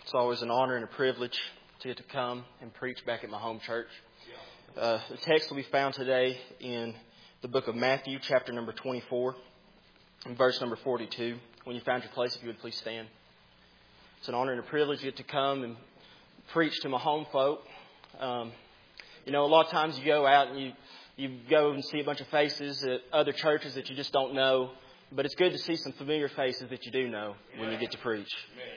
It's always an honor and a privilege to get to come and preach back at my home church. The text will be found today in the book of Matthew, chapter number 24, and verse number 42. When you found your place, if you would please stand. It's an honor and a privilege to get to come and preach to my home folk. A lot of times you go out and you go and see a bunch of faces at other churches that you just don't know. But it's good to see some familiar faces that you do know when you get to preach.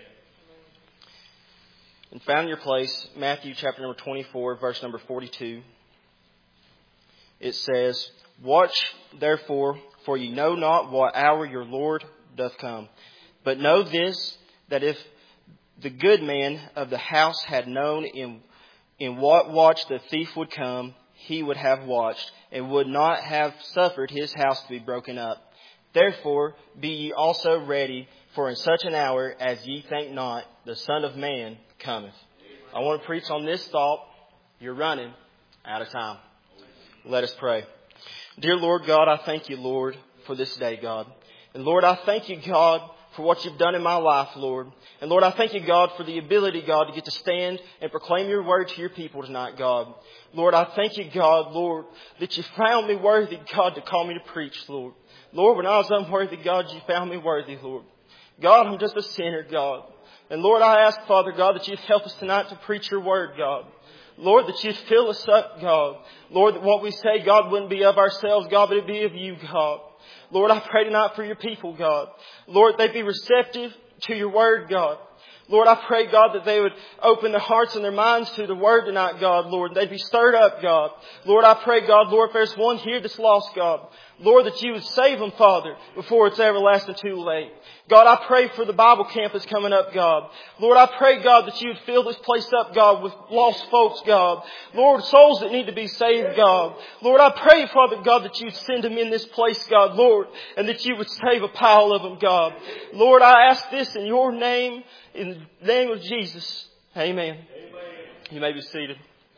And found your place, Matthew chapter number 24, verse number 42. It says, "Watch therefore, for ye know not what hour your Lord doth come. But know this, that if the good man of the house had known in what watch the thief would come, he would have watched, and would not have suffered his house to be broken up. Therefore be ye also ready, for in such an hour as ye think not, the Son of Man cometh." I want to preach on this thought. You're running out of time. Let us pray. Dear Lord God, I thank you, Lord, for this day, God. And Lord, I thank you, God, for what you've done in my life, Lord. And Lord, I thank you, God, for the ability, God, to get to stand and proclaim your word to your people tonight, God. Lord, I thank you, God, Lord, that you found me worthy, God, to call me to preach, Lord. Lord, when I was unworthy, God, you found me worthy, Lord. God, I'm just a sinner, God. And Lord, I ask, Father God, that you'd help us tonight to preach your word, God. Lord, that you'd fill us up, God. Lord, that what we say, God, wouldn't be of ourselves, God, but it'd be of you, God. Lord, I pray tonight for your people, God. Lord, they'd be receptive to your word, God. Lord, I pray, God, that they would open their hearts and their minds to the word tonight, God, Lord. They'd be stirred up, God. Lord, I pray, God, Lord, if there's one here that's lost, God, Lord, that you would save them, Father, before it's everlasting too late. God, I pray for the Bible campus coming up, God. Lord, I pray, God, that you would fill this place up, God, with lost folks, God. Lord, souls that need to be saved, God. Lord, I pray, Father God, that you'd send them in this place, God, Lord, and that you would save a pile of them, God. Lord, I ask this in your name, in the name of Jesus. Amen. You may be seated.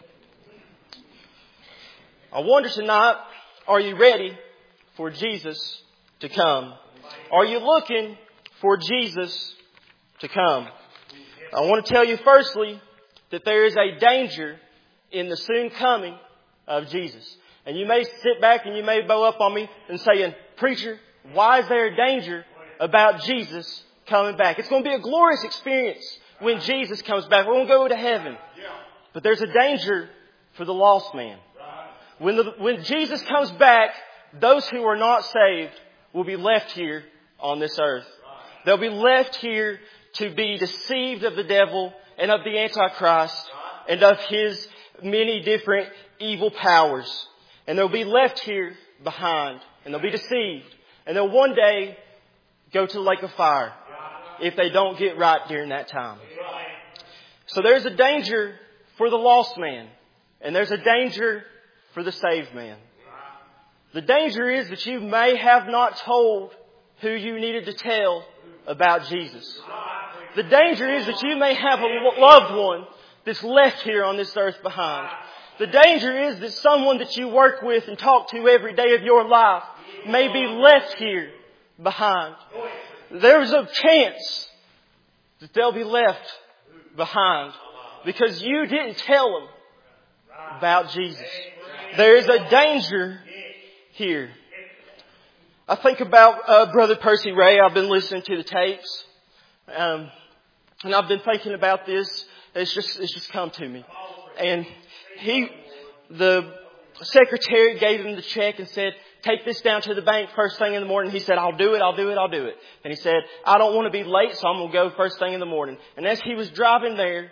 I wonder tonight, are you ready for Jesus to come? Are you looking for Jesus to come? I want to tell you firstly that there is a danger in the soon coming of Jesus. And you may sit back and you may bow up on me and say, "Preacher, why is there a danger about Jesus coming back? It's going to be a glorious experience when Jesus comes back. We're going to go to heaven." But there's a danger for the lost man. When Jesus comes back, those who are not saved will be left here on this earth. They'll be left here to be deceived of the devil and of the Antichrist and of his many different evil powers. And they'll be left here behind and they'll be deceived. And they'll one day go to the lake of fire if they don't get right during that time. So there's a danger for the lost man and there's a danger for the saved man. The danger is that you may have not told who you needed to tell about Jesus. The danger is that you may have a loved one that's left here on this earth behind. The danger is that someone that you work with and talk to every day of your life may be left here behind. There's a chance that they'll be left behind because you didn't tell them about Jesus. There is a danger here. I think about Brother Percy Ray. I've been listening to the tapes, and I've been thinking about this. It's just come to me. And the secretary gave him the check and said, "Take this down to the bank first thing in the morning." He said, I'll do it. And he said, "I don't want to be late, so I'm going to go first thing in the morning." And as he was driving there,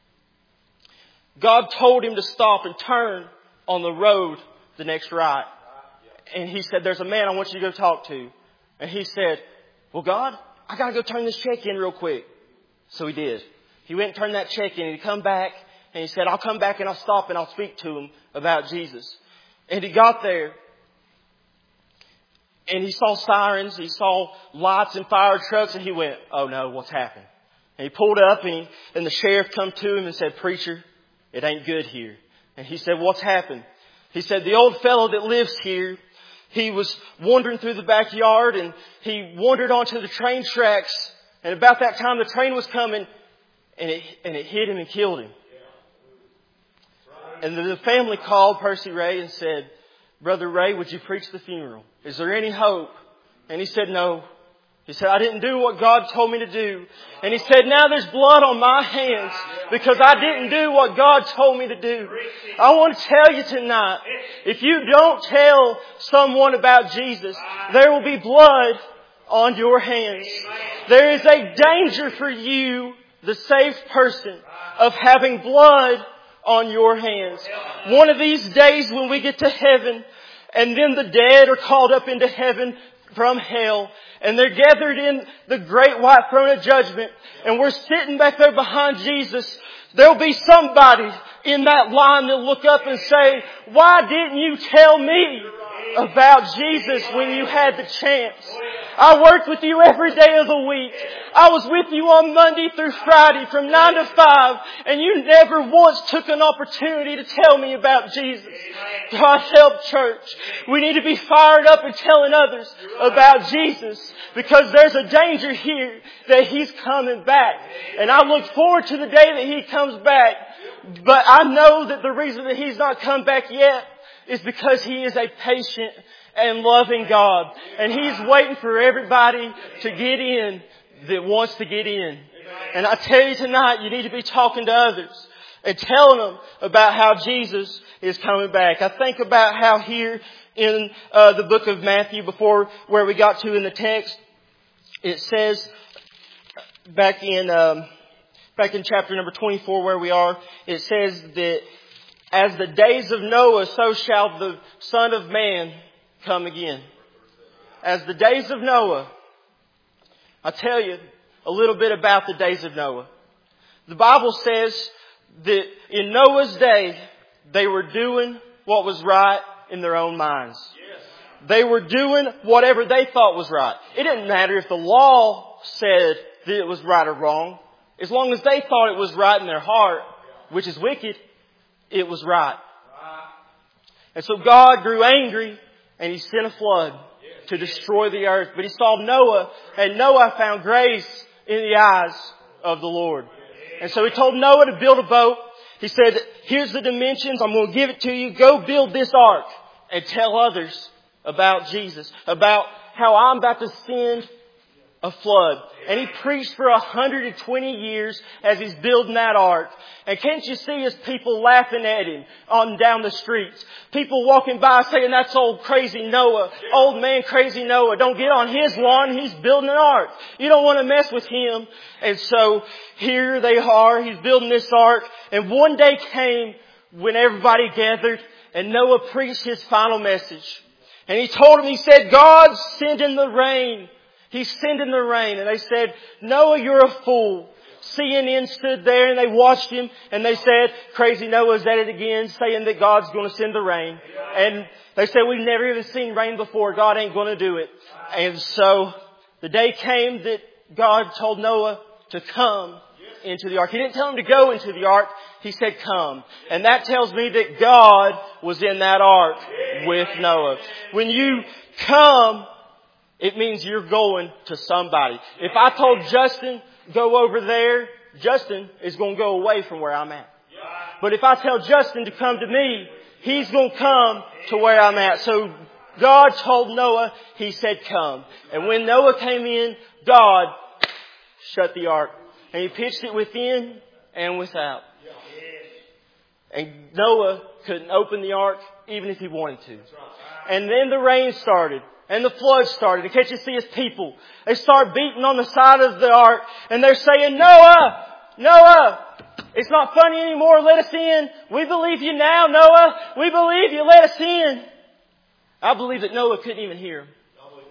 God told him to stop and turn on the road the next right. And he said, "There's a man I want you to go talk to." And he said, "Well, God, I got to go turn this check in real quick." So he did. He went and turned that check in and he come back and he said, "I'll come back and I'll stop and I'll speak to him about Jesus." And he got there and he saw sirens, he saw lights and fire trucks, and he went, "Oh no, what's happened?" And he pulled up and the sheriff come to him and said, "Preacher, it ain't good here." And he said, "What's happened?" He said, "The old fellow that lives here, he was wandering through the backyard and he wandered onto the train tracks. And about that time the train was coming and it hit him and killed him. And the family called Percy Ray and said, "Brother Ray, would you preach the funeral? Is there any hope?" And he said, "No." He said, "I didn't do what God told me to do." And he said, "Now there's blood on my hands because I didn't do what God told me to do." I want to tell you tonight, if you don't tell someone about Jesus, there will be blood on your hands. There is a danger for you, the saved person, of having blood on your hands. One of these days when we get to heaven, and then the dead are called up into heaven from hell, and they're gathered in the great white throne of judgment, and we're sitting back there behind Jesus, there'll be somebody in that line that'll look up and say, "Why didn't you tell me about Jesus when you had the chance? I worked with you every day of the week. I was with you on Monday through Friday from 9 to 5, and you never once took an opportunity to tell me about Jesus." God help, church. We need to be fired up and telling others about Jesus, because there's a danger here that He's coming back. And I look forward to the day that He comes back. But I know that the reason that He's not come back yet is because He is a patient and loving God. And He's waiting for everybody to get in that wants to get in. And I tell you tonight, you need to be talking to others and telling them about how Jesus is coming back. I think about how here in the book of Matthew, before where we got to in the text, it says back in chapter number 24 where we are, it says that as the days of Noah, so shall the Son of Man come again. As the days of Noah. I'll tell you a little bit about the days of Noah. The Bible says that in Noah's day, they were doing what was right in their own minds. They were doing whatever they thought was right. It didn't matter if the law said that it was right or wrong. As long as they thought it was right in their heart, which is wicked, it was right. And so God grew angry and He sent a flood to destroy the earth. But He saw Noah, and Noah found grace in the eyes of the Lord. And so He told Noah to build a boat. He said, "Here's the dimensions. I'm going to give it to you. Go build this ark and tell others about Jesus, about how I'm about to send a flood." And he preached for 120 years as he's building that ark. And can't you see his people laughing at him on down the streets? People walking by saying, "That's old crazy Noah. Old man crazy Noah. Don't get on his lawn. He's building an ark. You don't want to mess with him." And so here they are. He's building this ark. And one day came when everybody gathered and Noah preached his final message. And he told them, he said, "God's sending the rain. He's sending the rain." And they said, "Noah, you're a fool." CNN stood there and they watched him and they said, "Crazy Noah's at it again, saying that God's going to send the rain." And they said, "We've never even seen rain before. God ain't going to do it." And so the day came that God told Noah to come into the ark. He didn't tell him to go into the ark. He said, "Come." And that tells me that God was in that ark with Noah. When you come, it means you're going to somebody. If I told Justin, "Go over there," Justin is going to go away from where I'm at. But if I tell Justin to come to me, he's going to come to where I'm at. So God told Noah, He said, "Come." And when Noah came in, God shut the ark. And He pitched it within and without. And Noah couldn't open the ark even if he wanted to. And then the rain started. And the flood started. And can't you see His people? They start beating on the side of the ark. And they're saying, "Noah! Noah! It's not funny anymore. Let us in. We believe you now, Noah. We believe you. Let us in." I believe that Noah couldn't even hear him.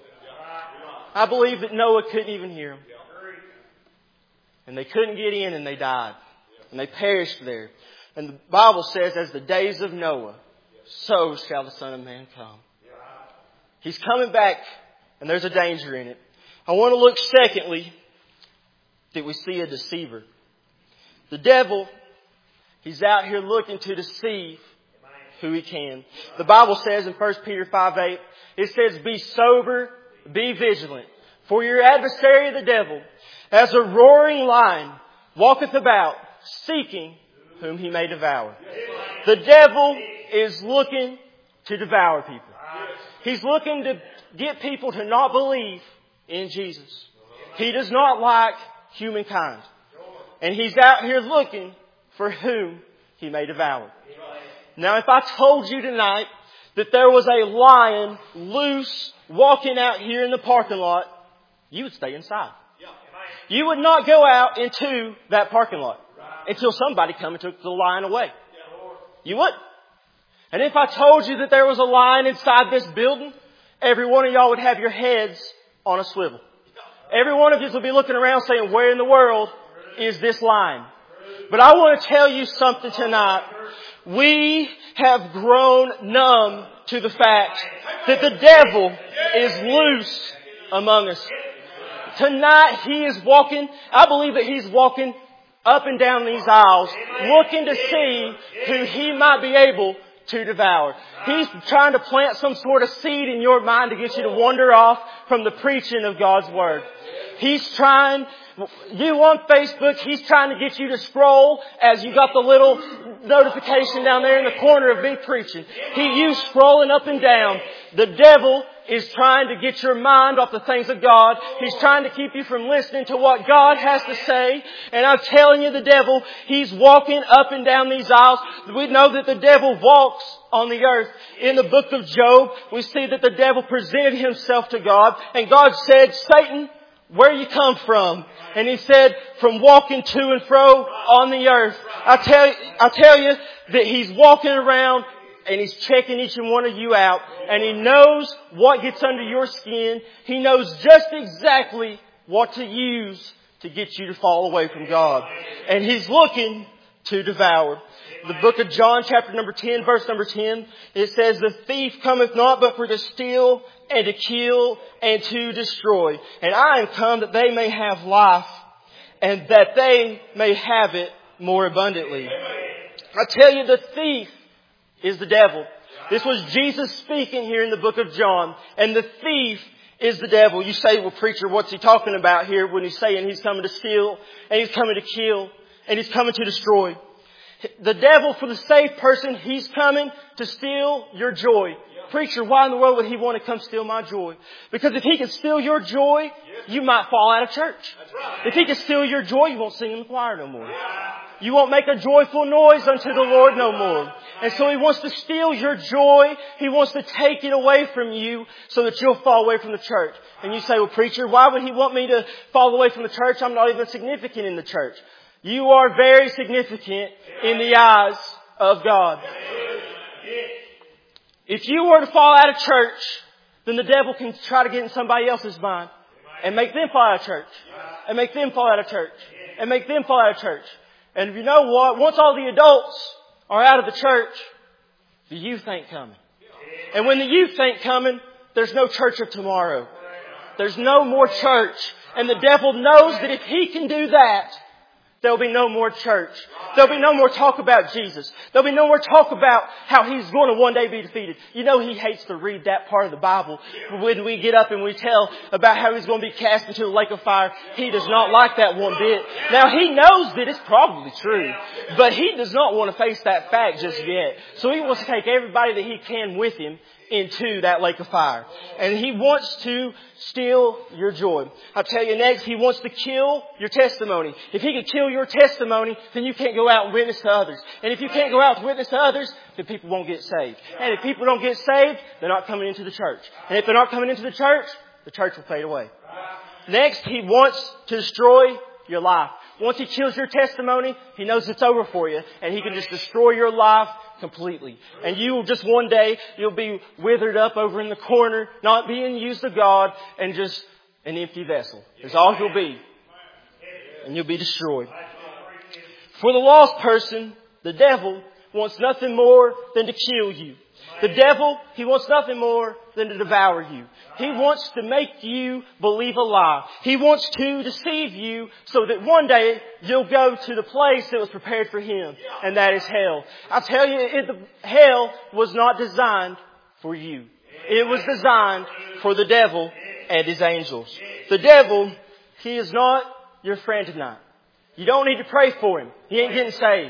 I believe that Noah couldn't even hear him. And they couldn't get in and they died. And they perished there. And the Bible says, as the days of Noah, so shall the Son of Man come. He's coming back, and there's a danger in it. I want to look secondly that we see a deceiver. The devil, he's out here looking to deceive who he can. The Bible says in 1 Peter 5:8, it says, "Be sober, be vigilant, for your adversary the devil, as a roaring lion, walketh about, seeking whom he may devour. The devil is looking to devour people. He's looking to get people to not believe in Jesus. He does not like humankind. And he's out here looking for whom he may devour. Now, if I told you tonight that there was a lion loose walking out here in the parking lot, you would stay inside. You would not go out into that parking lot until somebody come and took the lion away. You wouldn't. And if I told you that there was a lion inside this building, every one of y'all would have your heads on a swivel. Every one of you would be looking around saying, where in the world is this lion? But I want to tell you something tonight. We have grown numb to the fact that the devil is loose among us. Tonight he is walking, I believe that he's walking up and down these aisles looking to see who he might be able to devour. He's trying to plant some sort of seed in your mind to get you to wander off from the preaching of God's Word. He's trying, you on Facebook, he's trying to get you to scroll as you got the little notification down there in the corner of me preaching. You scrolling up and down. The devil is trying to get your mind off the things of God. He's trying to keep you from listening to what God has to say. And I'm telling you, the devil, he's walking up and down these aisles. We know that the devil walks on the earth. In the book of Job, we see that the devil presented himself to God. And God said, Satan, where you come from? And he said, from walking to and fro on the earth. I tell you that he's walking around and he's checking each and one of you out. And he knows what gets under your skin. He knows just exactly what to use to get you to fall away from God. And he's looking to devour. The book of John, chapter number 10, verse number 10, it says, the thief cometh not but for to steal and to kill and to destroy. And I am come that they may have life and that they may have it more abundantly. I tell you, the thief is the devil. This was Jesus speaking here in the book of John. And the thief is the devil. You say, well, preacher, what's he talking about here when he's saying he's coming to steal and he's coming to kill and he's coming to destroy? The devil, for the saved person, he's coming to steal your joy. Preacher, why in the world would he want to come steal my joy? Because if he can steal your joy, you might fall out of church. If he can steal your joy, you won't sing in the choir no more. You won't make a joyful noise unto the Lord no more. And so he wants to steal your joy. He wants to take it away from you so that you'll fall away from the church. And you say, well, preacher, why would he want me to fall away from the church? I'm not even significant in the church. You are very significant in the eyes of God. If you were to fall out of church, then the devil can try to get in somebody else's mind and make them fall out of church. And make them fall out of church. And make them fall out of church. And you know what? Once all the adults are out of the church, the youth ain't coming. And when the youth ain't coming, there's no church of tomorrow. There's no more church. And the devil knows that if he can do that, there'll be no more church. There'll be no more talk about Jesus. There'll be no more talk about how he's going to one day be defeated. You know he hates to read that part of the Bible. When we get up and we tell about how he's going to be cast into the lake of fire, he does not like that one bit. Now he knows that it's probably true, but he does not want to face that fact just yet. So he wants to take everybody that he can with him into that lake of fire. And he wants to steal your joy. I'll tell you next, he wants to kill your testimony. If he can kill your testimony, then you can't go out and witness to others. And if you can't go out and witness to others, then people won't get saved. And if people don't get saved, they're not coming into the church. And if they're not coming into the church will fade away. Next, he wants to destroy your life. Once he kills your testimony, he knows it's over for you. And he can just destroy your life completely. And you will just one day, you'll be withered up over in the corner, not being used of God, and just an empty vessel. That's all you'll be. And you'll be destroyed. For the lost person, the devil wants nothing more than to kill you. The devil, he wants nothing more than to devour you. He wants to make you believe a lie. He wants to deceive you so that one day you'll go to the place that was prepared for him. And that is hell. I tell you, hell was not designed for you. It was designed for the devil and his angels. The devil, he is not your friend tonight. You don't need to pray for him. He ain't getting saved.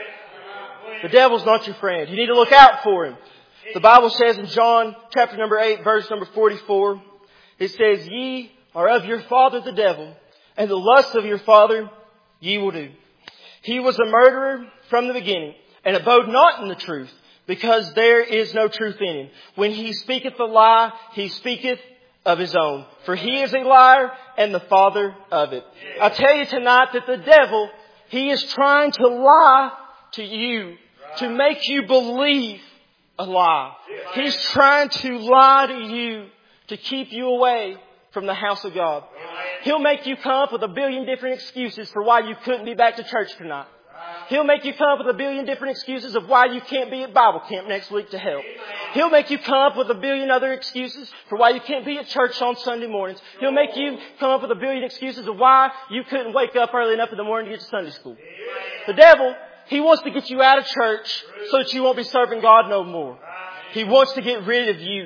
The devil's not your friend. You need to look out for him. The Bible says in John chapter number 8, verse number 44, it says, "Ye are of your father the devil, and the lust of your father ye will do. He was a murderer from the beginning, and abode not in the truth, because there is no truth in him. When he speaketh a lie, he speaketh of his own. For he is a liar and the father of it." I tell you tonight that the devil, he is trying to lie to you, to make you believe a lie. He's trying to lie to you, to keep you away from the house of God. He'll make you come up with a billion different excuses for why you couldn't be back to church tonight. He'll make you come up with a billion different excuses of why you can't be at Bible camp next week to help. He'll make you come up with a billion other excuses for why you can't be at church on Sunday mornings. He'll make you come up with a billion excuses of why you couldn't wake up early enough in the morning to get to Sunday school. The devil, he wants to get you out of church so that you won't be serving God no more. He wants to get rid of you.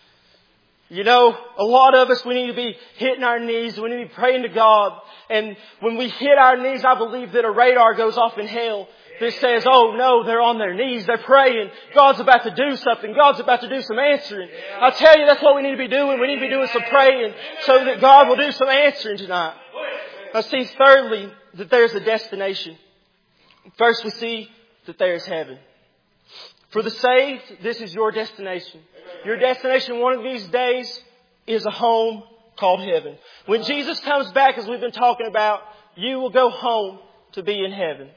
You know, a lot of us, we need to be hitting our knees. We need to be praying to God. And when we hit our knees, I believe that a radar goes off in hell that says, "Oh no, they're on their knees. They're praying. God's about to do something. God's about to do some answering." I tell you, that's what we need to be doing. We need to be doing some praying so that God will do some answering tonight. I see thirdly that there's a destination. First we see that there is heaven. For the saved, this is your destination. Your destination one of these days is a home called heaven. When Jesus comes back, as we've been talking about, you will go home to be in heaven.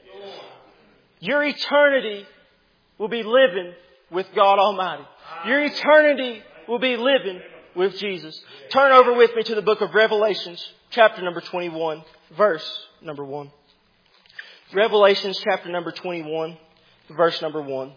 Your eternity will be living with God Almighty. Your eternity will be living with Jesus. Turn over with me to the book of Revelations, chapter number 21, verse number 1. Revelations chapter number 21, verse number 1.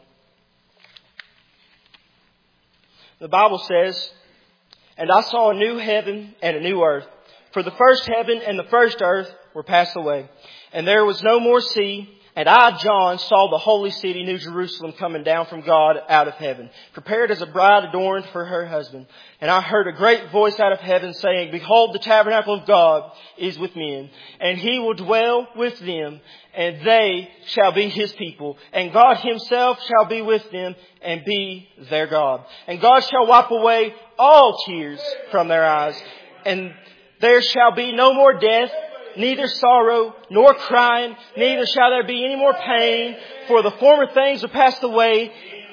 The Bible says, "And I saw a new heaven and a new earth. For the first heaven and the first earth were passed away. And there was no more sea. And I, John, saw the holy city, New Jerusalem, coming down from God out of heaven, prepared as a bride adorned for her husband. And I heard a great voice out of heaven saying, Behold, the tabernacle of God is with men, and He will dwell with them, and they shall be His people. And God Himself shall be with them and be their God. And God shall wipe away all tears from their eyes. And there shall be no more death, neither sorrow, nor crying, neither shall there be any more pain, for the former things are passed away."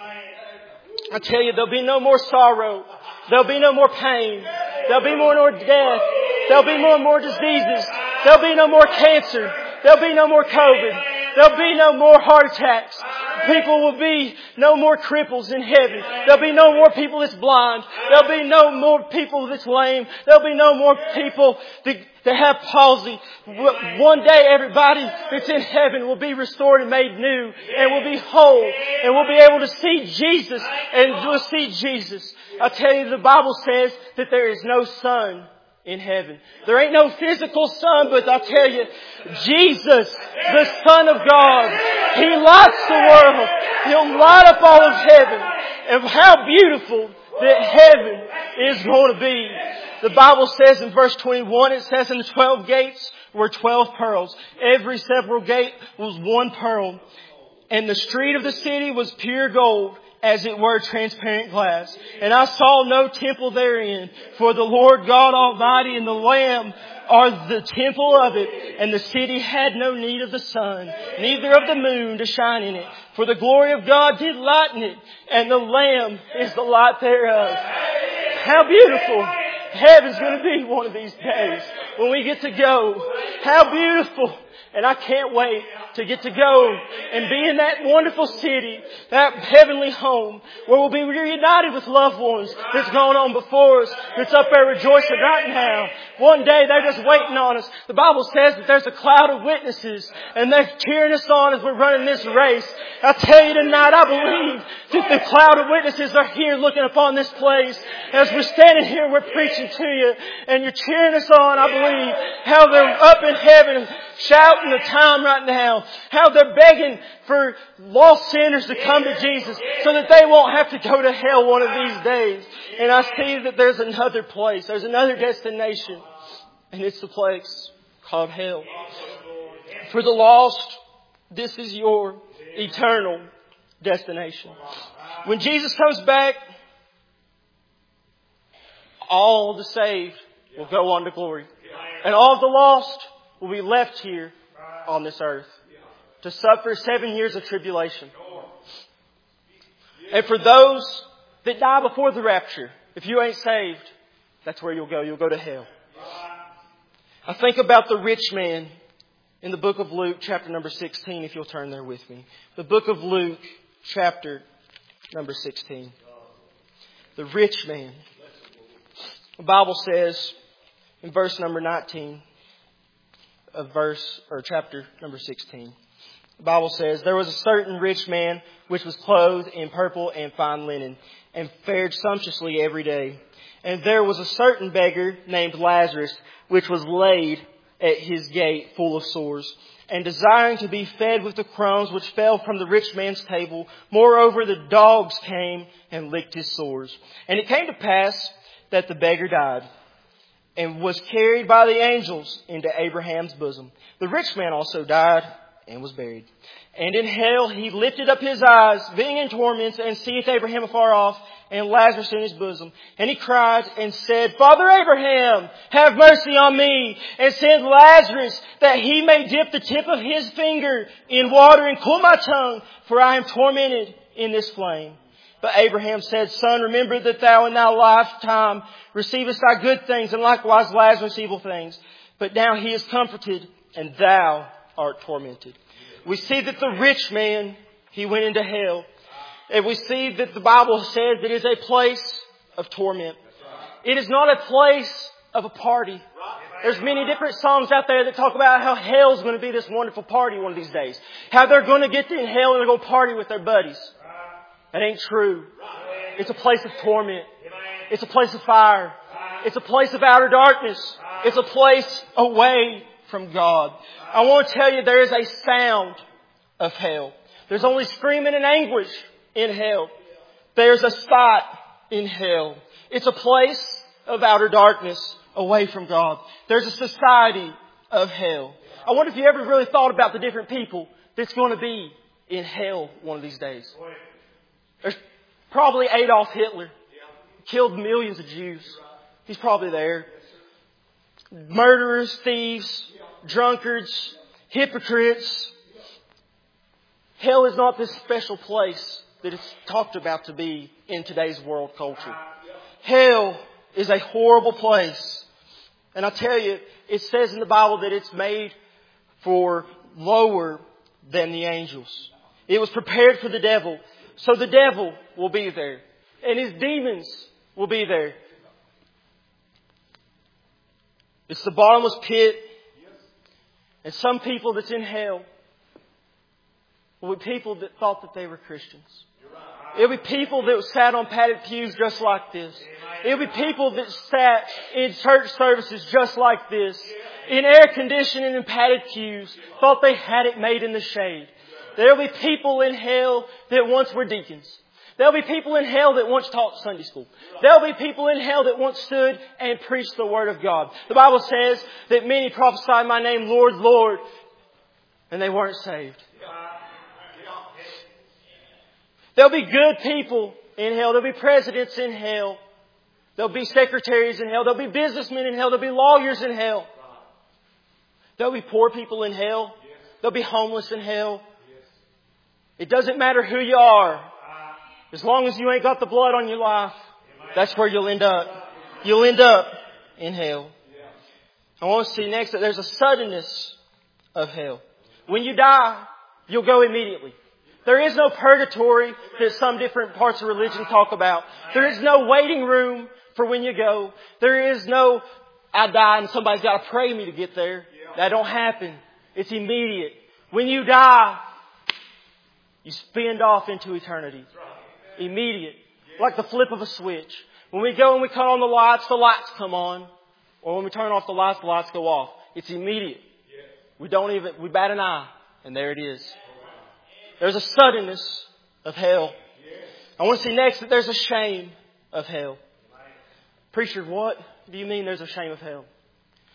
I tell you, there'll be no more sorrow. There'll be no more pain. There'll be no more death. There'll be no more diseases. There'll be no more cancer. There'll be no more COVID. There'll be no more heart attacks. People will be no more cripples in heaven. There'll be no more people that's blind. There'll be no more people that's lame. There'll be no more people that have palsy. One day everybody that's in heaven will be restored and made new, and will be whole, and will be able to see Jesus, and will see Jesus. I tell you, the Bible says that there is no sun in heaven. There ain't no physical sun, but I tell you, Jesus, the Son of God, He lights the world. He'll light up all of heaven. And how beautiful that heaven is going to be. The Bible says in verse 21, it says, "In the 12 gates were 12 pearls. Every several gate was one pearl. And the street of the city was pure gold, as it were transparent glass. And I saw no temple therein, for the Lord God Almighty and the Lamb are the temple of it. And the city had no need of the sun, neither of the moon to shine in it. For the glory of God did lighten it, and the Lamb is the light thereof." How beautiful heaven's going to be one of these days when we get to go. How beautiful. And I can't wait to get to go and be in that wonderful city, that heavenly home, where we'll be reunited with loved ones that's gone on before us, that's up there rejoicing right now. One day they're just waiting on us. The Bible says that there's a cloud of witnesses, and they're cheering us on as we're running this race. I tell you tonight, I believe that the cloud of witnesses are here looking upon this place. As we're standing here, we're preaching to you, and you're cheering us on. I believe how they're up in heaven shouting the time right now. How they're begging for lost sinners to come to Jesus so that they won't have to go to hell one of these days. And I see that there's another place. There's another destination. And it's the place called hell. For the lost, this is your eternal destination. When Jesus comes back, all the saved will go on to glory. And all the lost will be left here on this earth to suffer 7 years of tribulation. And for those that die before the rapture, if you ain't saved, that's where you'll go. You'll go to hell. I think about the rich man in the book of Luke, chapter number 16, if you'll turn there with me. The book of Luke, chapter number 16. The rich man. The Bible says in verse number 19 of chapter number 16. The Bible says, there was a certain rich man which was clothed in purple and fine linen and fared sumptuously every day. And there was a certain beggar named Lazarus which was laid at his gate full of sores and desiring to be fed with the crumbs which fell from the rich man's table. Moreover, the dogs came and licked his sores. And it came to pass that the beggar died and was carried by the angels into Abraham's bosom. The rich man also died and was buried. And in hell he lifted up his eyes, being in torments, and seeth Abraham afar off, and Lazarus in his bosom. And he cried and said, Father Abraham, have mercy on me, and send Lazarus, that he may dip the tip of his finger in water and cool my tongue, for I am tormented in this flame. But Abraham said, Son, remember that thou in thy lifetime receivest thy good things, and likewise Lazarus evil things. But now he is comforted, and thou art tormented. We see that the rich man, he went into hell. And we see that the Bible says that it is a place of torment. It is not a place of a party. There's many different songs out there that talk about how hell's going to be this wonderful party one of these days. How they're going to get in hell and they're going to party with their buddies. That ain't true. It's a place of torment. It's a place of fire. It's a place of outer darkness. It's a place away from God. I want to tell you there is a sound of hell. There's only screaming and anguish in hell. There's a spot in hell. It's a place of outer darkness away from God. There's a society of hell. I wonder if you ever really thought about the different people that's going to be in hell one of these days. There's probably Adolf Hitler. Killed millions of Jews. He's probably there. Murderers, thieves, drunkards, hypocrites. Hell is not this special place that it's talked about to be in today's world culture. Hell is a horrible place. And I tell you, it says in the Bible that it's made for lower than the angels. It was prepared for the devil. So the devil will be there. And his demons will be there. It's the bottomless pit. And some people that's in hell will be people that thought that they were Christians. It'll be people that sat on padded pews just like this. It'll be people that sat in church services just like this. In air conditioning and padded pews. Thought they had it made in the shade. There'll be people in hell that once were deacons. There'll be people in hell that once taught Sunday school. There'll be people in hell that once stood and preached the Word of God. The Bible says that many prophesied my name, Lord, Lord, and they weren't saved. There'll be good people in hell. There'll be presidents in hell. There'll be secretaries in hell. There'll be businessmen in hell. There'll be lawyers in hell. There'll be poor people in hell. There'll be homeless in hell. It doesn't matter who you are. As long as you ain't got the blood on your life, that's where you'll end up. You'll end up in hell. I want to see next that there's a suddenness of hell. When you die, you'll go immediately. There is no purgatory that some different parts of religion talk about. There is no waiting room for when you go. There is no, I die and somebody's got to pray me to get there. That don't happen. It's immediate. When you die, you spin off into eternity. Immediate. Like the flip of a switch. When we go and we cut on the lights come on. Or when we turn off the lights go off. It's immediate. We bat an eye. And there it is. There's a suddenness of hell. I want to see next that there's a shame of hell. Preacher, what do you mean there's a shame of hell?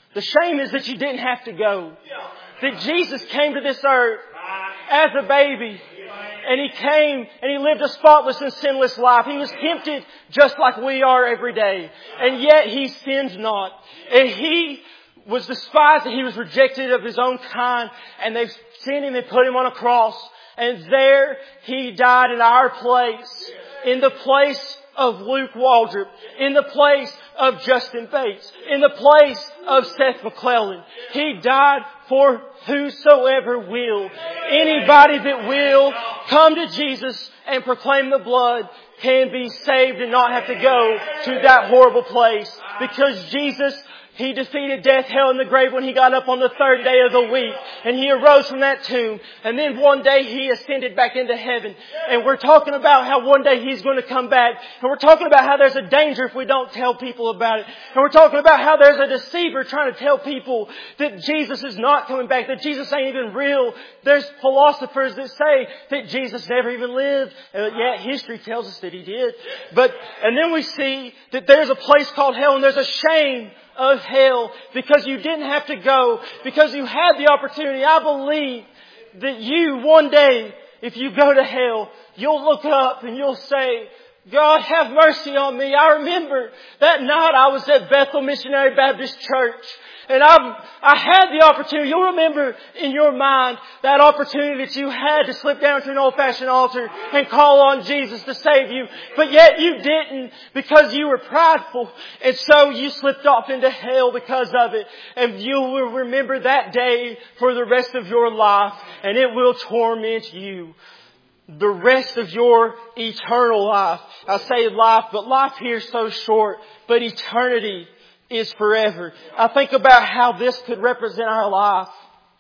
The shame is that you didn't have to go. That Jesus came to this earth as a baby. And He came and He lived a spotless and sinless life. He was tempted just like we are every day. And yet He sinned not. And He was despised and He was rejected of His own kind. And they've sent Him and put Him on a cross. And there He died in our place. In the place of Luke Waldrop. In the place of Justin Bates. In the place of Seth McClellan. He died for whosoever will. Anybody that will come to Jesus and proclaim the blood can be saved and not have to go to that horrible place. Because Jesus, He defeated death, hell, and the grave when He got up on the third day of the week. And He arose from that tomb. And then one day He ascended back into heaven. And we're talking about how one day He's going to come back. And we're talking about how there's a danger if we don't tell people about it. And we're talking about how there's a deceiver trying to tell people that Jesus is not coming back, that Jesus ain't even real. There's philosophers that say that Jesus never even lived. Yet history tells us that He did. And then we see that there's a place called hell, and there's a shame of hell because you didn't have to go, because you had the opportunity. I believe that you one day, if you go to hell, you'll look up and you'll say, God, have mercy on me. I remember that night I was at Bethel Missionary Baptist Church. And I had the opportunity. You'll remember in your mind that opportunity that you had to slip down to an old-fashioned altar and call on Jesus to save you. But yet you didn't because you were prideful. And so you slipped off into hell because of it. And you will remember that day for the rest of your life. And it will torment you. The rest of your eternal life. I say life, but life here is so short. But eternity is forever. I think about how this could represent our life.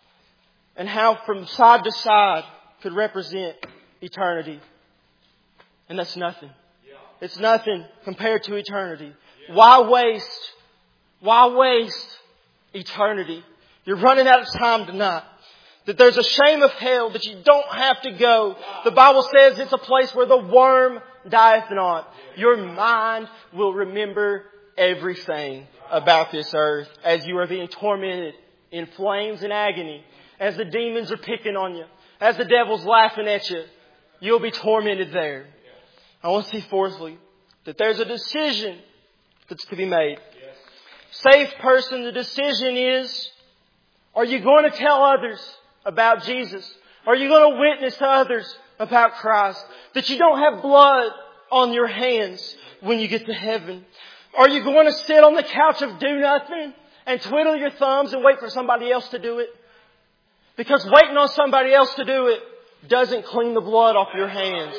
And how from side to side could represent eternity. And that's nothing. It's nothing compared to eternity. Why waste? Why waste eternity? You're running out of time tonight. That there's a shame of hell, that you don't have to go. The Bible says it's a place where the worm dieth not. Your mind will remember everything about this earth as you are being tormented in flames and agony, as the demons are picking on you, as the devil's laughing at you. You'll be tormented there. I want to see fourthly that there's a decision that's to be made. Saved person, the decision is, are you going to tell others about Jesus? Are you going to witness to others about Christ? That you don't have blood on your hands when you get to heaven. Are you going to sit on the couch of do nothing and twiddle your thumbs and wait for somebody else to do it? Because waiting on somebody else to do it doesn't clean the blood off your hands.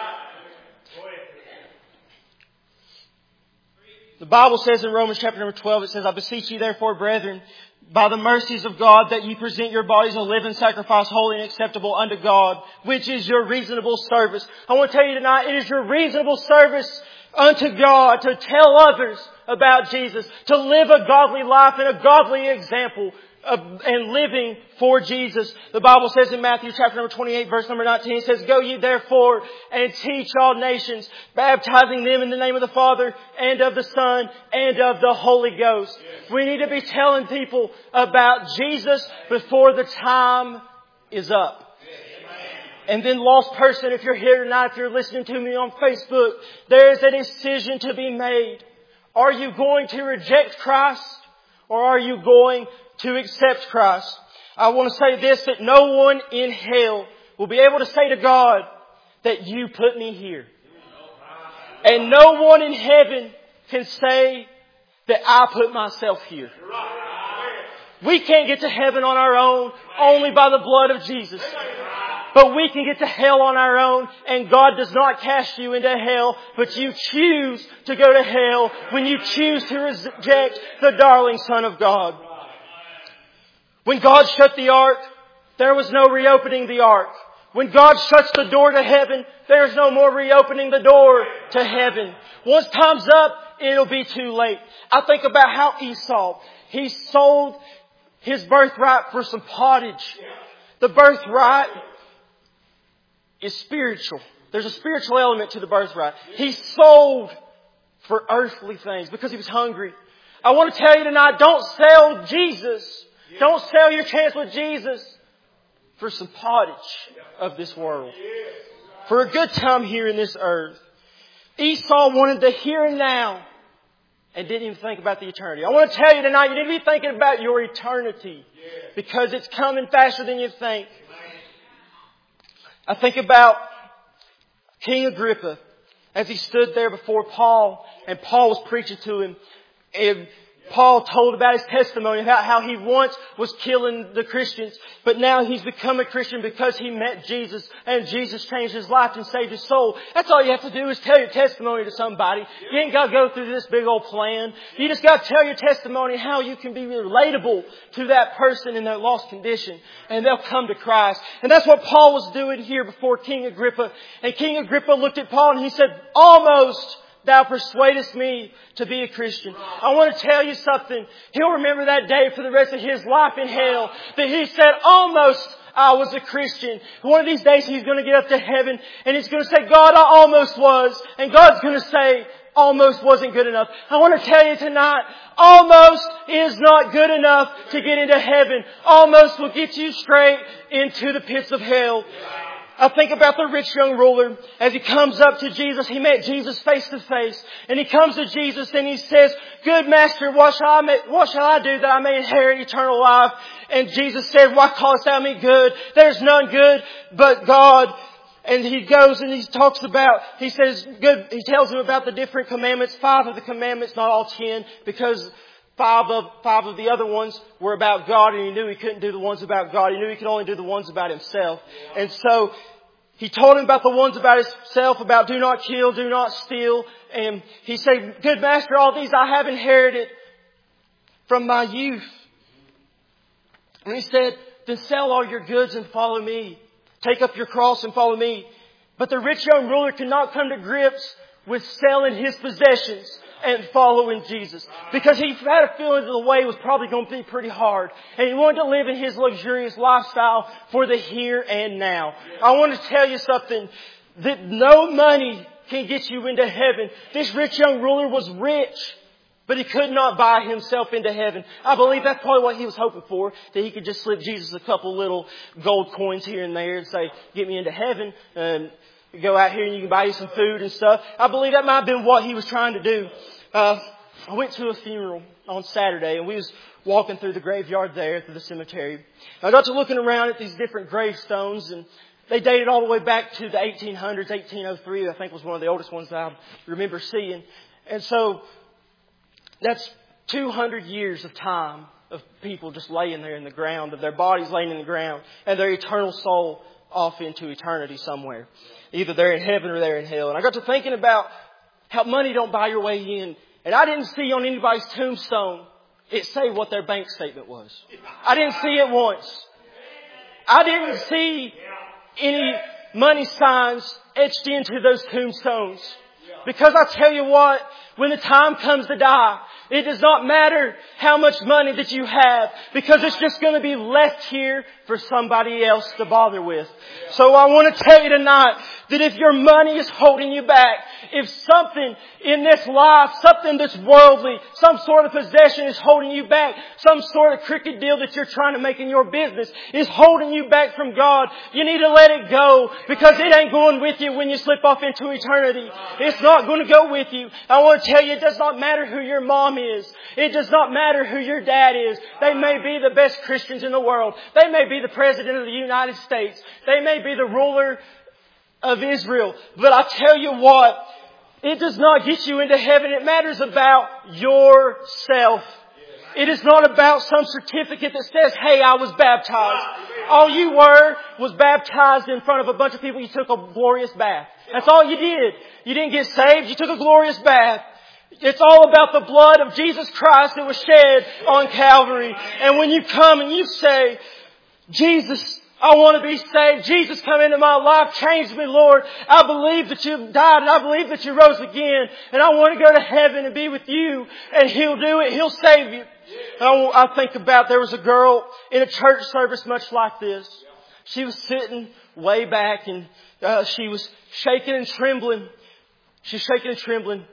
The Bible says in Romans chapter number 12, it says, I beseech you therefore, brethren, by the mercies of God, that ye present your bodies a living sacrifice, holy and acceptable unto God, which is your reasonable service. I want to tell you tonight, it is your reasonable service unto God to tell others about Jesus, to live a godly life and a godly example and living for Jesus. The Bible says in Matthew chapter number 28, verse number 19, it says, Go ye therefore and teach all nations, baptizing them in the name of the Father and of the Son and of the Holy Ghost. We need to be telling people about Jesus before the time is up. And then lost person, if you're here tonight, if you're listening to me on Facebook, there is a decision to be made. Are you going to reject Christ or are you going to accept Christ? I want to say this, that no one in hell will be able to say to God that you put me here. And no one in heaven can say that I put myself here. We can't get to heaven on our own, only by the blood of Jesus. But we can get to hell on our own, and God does not cast you into hell, but you choose to go to hell when you choose to reject the darling Son of God. When God shut the ark, there was no reopening the ark. When God shuts the door to heaven, there's no more reopening the door to heaven. Once time's up, it'll be too late. I think about how Esau, he sold his birthright for some pottage. The birthright is spiritual. There's a spiritual element to the birthright. He sold for earthly things because he was hungry. I want to tell you tonight, don't sell Jesus. Don't sell your chance with Jesus for some pottage of this world. For a good time here in this earth. Esau wanted the here and now and didn't even think about the eternity. I want to tell you tonight, you need to be thinking about your eternity because it's coming faster than you think. I think about King Agrippa as he stood there before Paul and Paul was preaching to him. And Paul told about his testimony about how he once was killing the Christians, but now he's become a Christian because he met Jesus and Jesus changed his life and saved his soul. That's all you have to do is tell your testimony to somebody. You ain't got to go through this big old plan. You just got to tell your testimony how you can be relatable to that person in that lost condition and they'll come to Christ. And that's what Paul was doing here before King Agrippa. And King Agrippa looked at Paul and he said, almost thou persuadest me to be a Christian. I want to tell you something. He'll remember that day for the rest of his life in hell. That he said, almost I was a Christian. One of these days he's going to get up to heaven and he's going to say, God, I almost was. And God's going to say, almost wasn't good enough. I want to tell you tonight, almost is not good enough to get into heaven. Almost will get you straight into the pits of hell. I think about the rich young ruler as he comes up to Jesus. He met Jesus face to face. And he comes to Jesus and he says, good master, what shall I do that I may inherit eternal life? And Jesus said, why callest thou me good? There's none good but God. And he goes and he talks about, he says, good. He tells him about the different commandments, 5 of the commandments, not all 10, because 5 of the other ones were about God, and he knew he couldn't do the ones about God. He knew he could only do the ones about himself. And so he told him about the ones about himself, about do not kill, do not steal. And he said, good master, all these I have inherited from my youth. And he said, then sell all your goods and follow me. Take up your cross and follow me. But the rich young ruler could not come to grips with selling his possessions and following Jesus. Because he had a feeling that the way was probably going to be pretty hard. And he wanted to live in his luxurious lifestyle for the here and now. I want to tell you something. That no money can get you into heaven. This rich young ruler was rich, but he could not buy himself into heaven. I believe that's probably what he was hoping for. That he could just slip Jesus a couple little gold coins here and there and say, get me into heaven. And you go out here and you can buy you some food and stuff. I believe that might have been what he was trying to do. I went to a funeral on Saturday and we was walking through the graveyard there, through the cemetery. I got to looking around at these different gravestones and they dated all the way back to the 1800s, 1803, I think was one of the oldest ones that I remember seeing. And so that's 200 years of time of people just laying there in the ground, of their bodies laying in the ground and their eternal soul off into eternity somewhere. Either they're in heaven or they're in hell. And I got to thinking about how money don't buy your way in. And I didn't see on anybody's tombstone it say what their bank statement was. I didn't see it once. I didn't see any money signs etched into those tombstones. Because I tell you what, when the time comes to die, it does not matter how much money that you have, because it's just going to be left here for somebody else to bother with. So I want to tell you tonight that if your money is holding you back, if something in this life, something that's worldly, some sort of possession is holding you back, some sort of crooked deal that you're trying to make in your business is holding you back from God, you need to let it go, because it ain't going with you when you slip off into eternity. It's not going to go with you. I want to tell you, it does not matter who your mom is. It does not matter who your dad is. They may be the best Christians in the world. They may be the President of the United States. They may be the ruler of Israel. But I tell you what, it does not get you into heaven. It matters about yourself. It is not about some certificate that says, hey, I was baptized. All you were was baptized in front of a bunch of people. You took a glorious bath. That's all you did. You didn't get saved. You took a glorious bath. It's all about the blood of Jesus Christ that was shed on Calvary. And when you come and you say, Jesus, I want to be saved. Jesus, come into my life. Change me, Lord. I believe that you died and I believe that you rose again. And I want to go to heaven and be with you. And He'll do it. He'll save you. I think about, there was a girl in a church service much like this. She was sitting way back and she was shaking and trembling. She's shaking and trembling.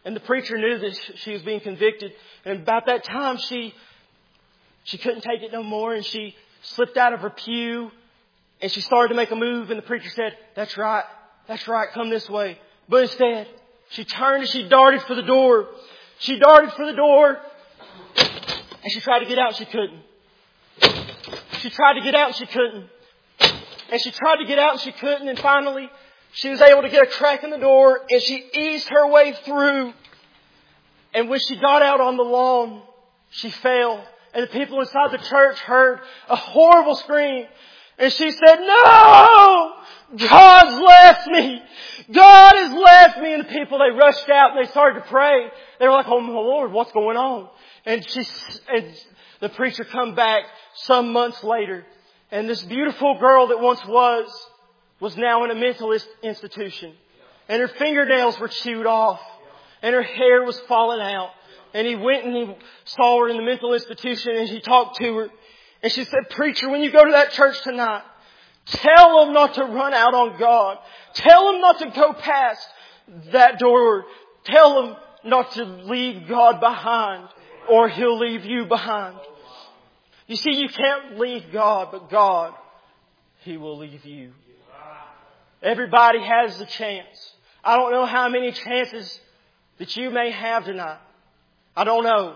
And the preacher knew that she was being convicted. And about that time, she couldn't take it no more. And she slipped out of her pew. And she started to make a move. And the preacher said, "That's right. That's right. Come this way." But instead, she turned and she darted for the door. She darted for the door. And she tried to get out. She couldn't. She tried to get out. She couldn't. And she tried to get out and she couldn't. And finally, she was able to get a crack in the door. And she eased her way through. And when she got out on the lawn, she fell. And the people inside the church heard a horrible scream. And she said, "No! God's left me! God has left me!" And the people, they rushed out and they started to pray. They were like, "Oh my Lord, what's going on?" And the preacher come back some months later. And this beautiful girl that once was now in a mental institution. And her fingernails were chewed off. And her hair was falling out. And he went and he saw her in the mental institution and he talked to her. And she said, "Preacher, when you go to that church tonight, tell them not to run out on God. Tell them not to go past that door. Tell them not to leave God behind, or He'll leave you behind." You see, you can't leave God, but God, He will leave you. Everybody has a chance. I don't know how many chances that you may have tonight. I don't know.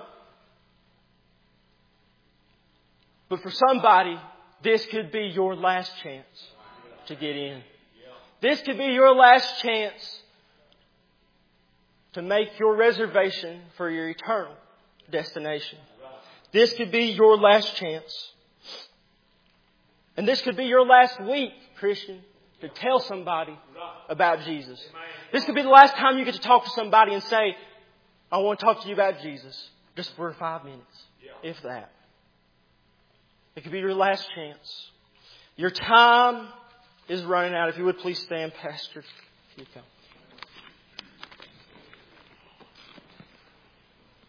But for somebody, this could be your last chance to get in. This could be your last chance to make your reservation for your eternal destination. This could be your last chance. And this could be your last week, Christian, to tell somebody about Jesus. This could be the last time you get to talk to somebody and say, "I want to talk to you about Jesus," just for 5 minutes, if that. It could be your last chance. Your time is running out. If you would please stand, Pastor. Here you come.